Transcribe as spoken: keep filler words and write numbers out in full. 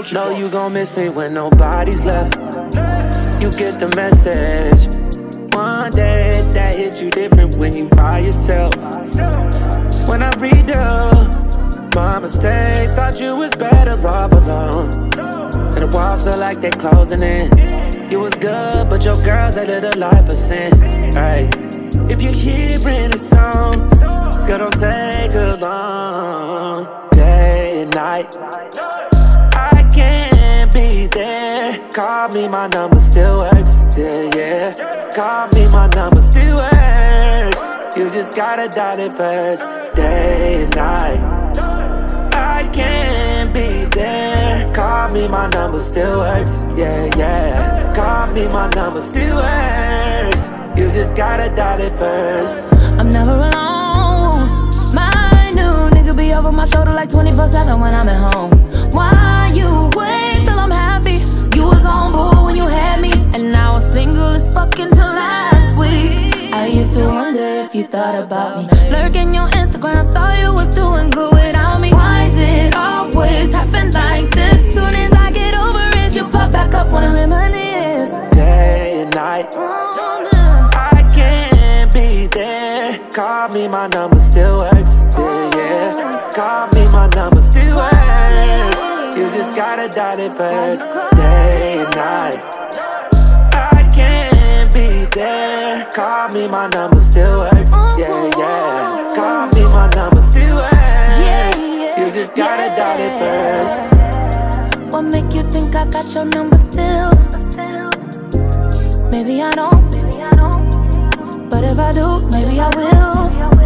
What you Know want? you gon' miss me when nobody's left. You get the message. One day that hit you different when you by yourself. When I read up my mistakes, thought you was better off alone. And the walls feel like they're closing in. You was good, but your girls, they live a life of sin. Ay. If you're hearing a song, girl, don't take too long. Day and night, I can't be there. Call me, my number still works. Yeah, yeah. Call me, my number still works. You just gotta dial it first. Day and night, I can't be there. Call me, my number still works. Yeah, yeah. Call me, my number still works. You just gotta dial it first. I'm never alone. My new nigga be over my shoulder like twenty-four seven when I'm at home. Why you wait till I'm happy? You was on board when you had me, and now I'm single as fuck until last week. I used to wonder if you thought about me. Lurking your Instagram, saw you was doing good without me. Why is it always happen like this? Soon as I get over it, you pop back up when I reminisce. Day and night, I can't be there. Call me, my number still works. Yeah, yeah. Call me, my number still works. You just gotta dial it first. Day and night, I can't be there. Call me, my number still works. Yeah, yeah. Call me, my number still works. You just gotta dial it first. What make you think I got your number still? Maybe I don't, but if I do, maybe I will.